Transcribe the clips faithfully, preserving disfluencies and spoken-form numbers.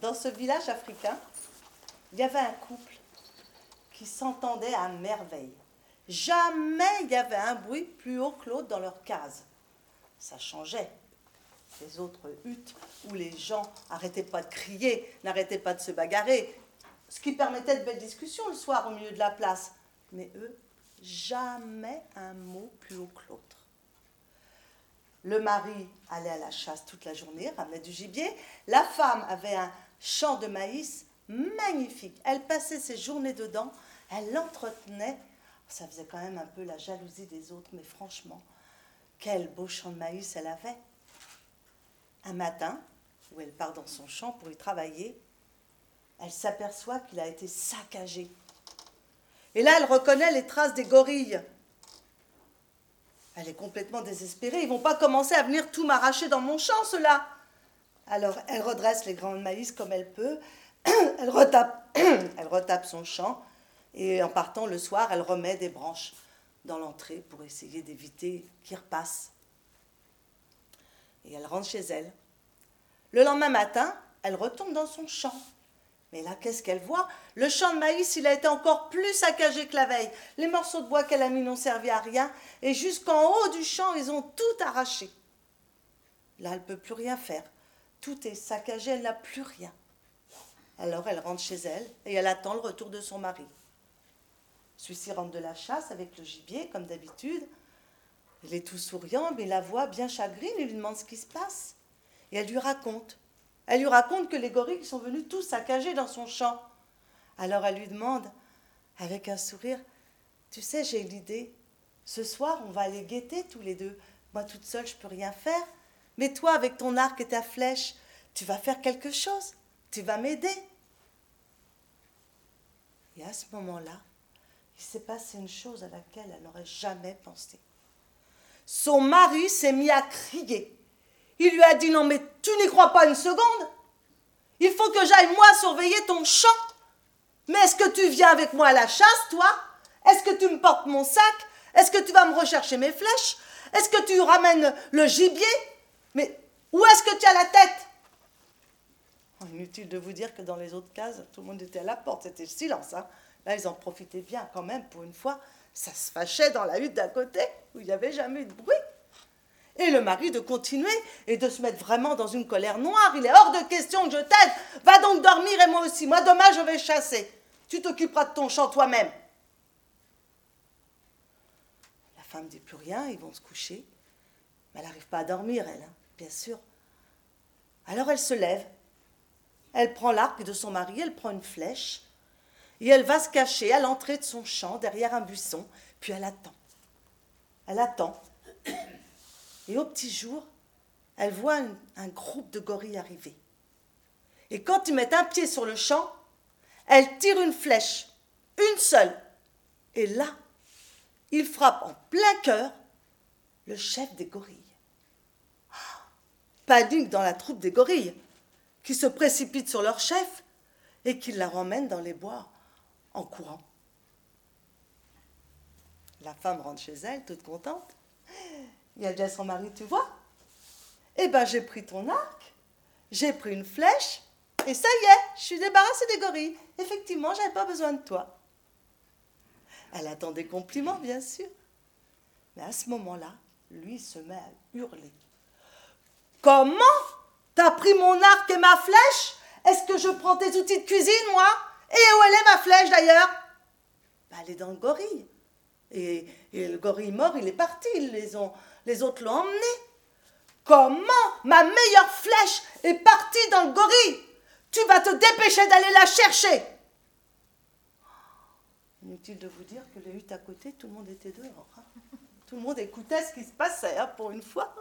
Dans ce village africain, il y avait un couple qui s'entendait à merveille. Jamais il y avait un bruit plus haut que l'autre dans leur case. Ça changeait. Les autres huttes où les gens n'arrêtaient pas de crier, n'arrêtaient pas de se bagarrer, ce qui permettait de belles discussions le soir au milieu de la place. Mais eux, jamais un mot plus haut que l'autre. Le mari allait à la chasse toute la journée, ramenait du gibier. La femme avait un champ de maïs magnifique. Elle passait ses journées dedans, elle l'entretenait. Ça faisait quand même un peu la jalousie des autres, mais franchement, quel beau champ de maïs elle avait. Un matin, où elle part dans son champ pour y travailler, elle s'aperçoit qu'il a été saccagé. Et là, elle reconnaît les traces des gorilles. Elle est complètement désespérée. Ils ne vont pas commencer à venir tout m'arracher dans mon champ, ceux-là. Alors, elle redresse les grains de maïs comme elle peut. Elle retape, elle retape son champ. Et en partant le soir, elle remet des branches dans l'entrée pour essayer d'éviter qu'ils repassent. Et elle rentre chez elle. Le lendemain matin, elle retourne dans son champ. Mais là, qu'est-ce qu'elle voit? Le champ de maïs, il a été encore plus saccagé que la veille. Les morceaux de bois qu'elle a mis n'ont servi à rien. Et jusqu'en haut du champ, ils ont tout arraché. Là, elle ne peut plus rien faire. Tout est saccagé, elle n'a plus rien. Alors, elle rentre chez elle et elle attend le retour de son mari. Celui-ci rentre de la chasse avec le gibier, comme d'habitude. Il est tout souriant, mais la voit bien chagrine. Il lui demande ce qui se passe. Et elle lui raconte. Elle lui raconte que les gorilles sont venus tous saccager dans son champ. Alors elle lui demande, avec un sourire, « Tu sais, j'ai une idée. Ce soir, on va aller guetter tous les deux. Moi, toute seule, je ne peux rien faire. Mais toi, avec ton arc et ta flèche, tu vas faire quelque chose. Tu vas m'aider. » Et à ce moment-là, il s'est passé une chose à laquelle elle n'aurait jamais pensé. Son mari s'est mis à crier. Il lui a dit, non mais tu n'y crois pas une seconde. Il faut que j'aille moi surveiller ton champ. Mais est-ce que tu viens avec moi à la chasse, toi? Est-ce que tu me portes mon sac? Est-ce que tu vas me rechercher mes flèches? Est-ce que tu ramènes le gibier? Mais où est-ce que tu as la tête? Inutile de vous dire que dans les autres cases, tout le monde était à la porte, c'était le silence. Hein. Là, ils en profitaient bien quand même, pour une fois. Ça se fâchait dans la hutte d'à côté, où il n'y avait jamais eu de bruit. Et le mari de continuer et de se mettre vraiment dans une colère noire. Il est hors de question que je t'aide. Va donc dormir et moi aussi. Moi, demain, je vais chasser. Tu t'occuperas de ton champ toi-même. La femme ne dit plus rien, ils vont se coucher. Mais elle n'arrive pas à dormir, elle, hein, bien sûr. Alors elle se lève. Elle prend l'arc de son mari, elle prend une flèche. Et elle va se cacher à l'entrée de son champ, derrière un buisson. Puis elle attend. Elle attend. Et au petit jour, elle voit un, un groupe de gorilles arriver. Et quand ils mettent un pied sur le champ, elle tire une flèche, une seule. Et là, il frappe en plein cœur le chef des gorilles. Panique dans la troupe des gorilles, qui se précipitent sur leur chef et qui la ramènent dans les bois en courant. La femme rentre chez elle, toute contente. Il y a déjà son mari, tu vois? Eh bien, j'ai pris ton arc, j'ai pris une flèche, et ça y est, je suis débarrassée des gorilles. Effectivement, je n'avais pas besoin de toi. Elle attend des compliments, bien sûr. Mais à ce moment-là, lui se met à hurler. Comment? T'as pris mon arc et ma flèche? Est-ce que je prends tes outils de cuisine, moi? Et où elle est, ma flèche, d'ailleurs? Ben, elle est dans le gorille. Et, et le gorille mort, il est parti, ils les ont... Les autres l'ont emmené. Comment ma meilleure flèche est partie dans le gorille? Tu vas te dépêcher d'aller la chercher. Inutile de vous dire que les huttes à côté, tout le monde était dehors. Hein. Tout le monde écoutait ce qui se passait, hein, pour une fois.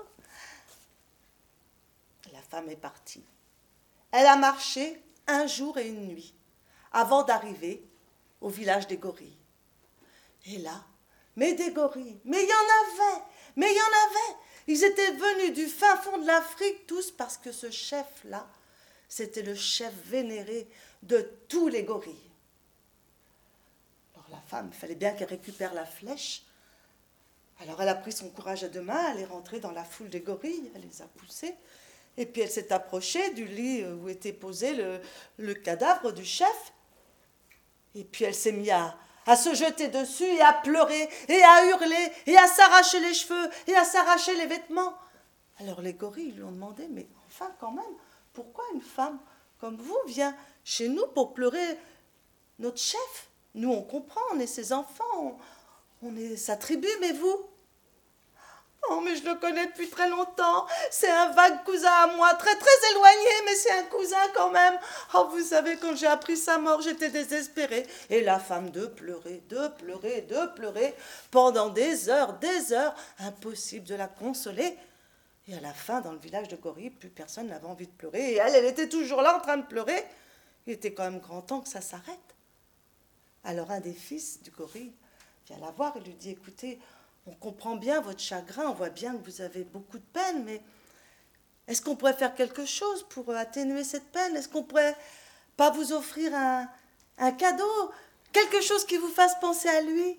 La femme est partie. Elle a marché un jour et une nuit avant d'arriver au village des gorilles. Et là, mais des gorilles, mais il y en avait. Mais il y en avait. Ils étaient venus du fin fond de l'Afrique, tous, parce que ce chef-là, c'était le chef vénéré de tous les gorilles. Alors la femme, il fallait bien qu'elle récupère la flèche. Alors elle a pris son courage à deux mains, elle est rentrée dans la foule des gorilles, elle les a poussés. Et puis elle s'est approchée du lit où était posé le, le cadavre du chef. Et puis elle s'est mise à, à se jeter dessus et à pleurer et à hurler et à s'arracher les cheveux et à s'arracher les vêtements. Alors les gorilles lui ont demandé, mais enfin quand même, pourquoi une femme comme vous vient chez nous pour pleurer notre chef? Nous on comprend, on est ses enfants, on, on est sa tribu, mais vous? Oh, mais je le connais depuis très longtemps. C'est un vague cousin à moi, très très éloigné, mais c'est un cousin quand même. Oh, vous savez, quand j'ai appris sa mort, j'étais désespérée. Et la femme de pleurer, de pleurer, de pleurer, pendant des heures, des heures. Impossible de la consoler. Et à la fin, dans le village de Gorille, plus personne n'avait envie de pleurer. Et elle, elle était toujours là en train de pleurer. Il était quand même grand temps que ça s'arrête. Alors un des fils du gorille vient la voir et lui dit, écoutez, on comprend bien votre chagrin, on voit bien que vous avez beaucoup de peine, mais est-ce qu'on pourrait faire quelque chose pour atténuer cette peine? Est-ce qu'on pourrait pas vous offrir un, un cadeau, quelque chose qui vous fasse penser à lui?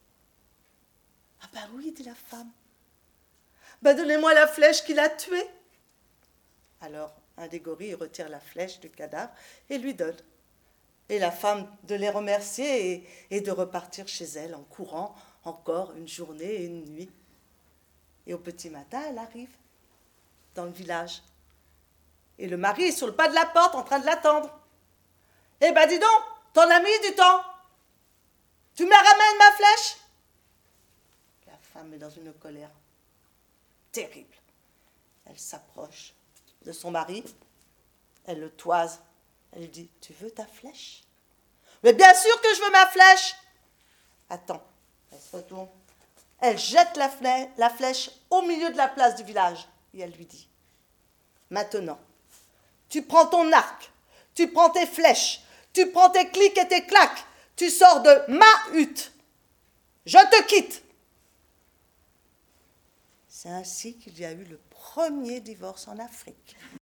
Ah ben oui, dit la femme. Ben donnez-moi la flèche qui l'a tué. Alors un des gorilles retire la flèche du cadavre et lui donne. Et la femme de les remercier et, et de repartir chez elle en courant encore une journée et une nuit. Et au petit matin, elle arrive dans le village. Et le mari est sur le pas de la porte en train de l'attendre. Eh ben dis donc, t'en as mis du temps. Tu me la ramènes ma flèche? La femme est dans une colère terrible. Elle s'approche de son mari, elle le toise. Elle lui dit, tu veux ta flèche? Mais bien sûr que je veux ma flèche. Attends, elle se retourne. Elle jette la flèche, la flèche au milieu de la place du village. Et elle lui dit, maintenant, tu prends ton arc, tu prends tes flèches, tu prends tes clics et tes claques, tu sors de ma hutte. Je te quitte. C'est ainsi qu'il y a eu le premier divorce en Afrique.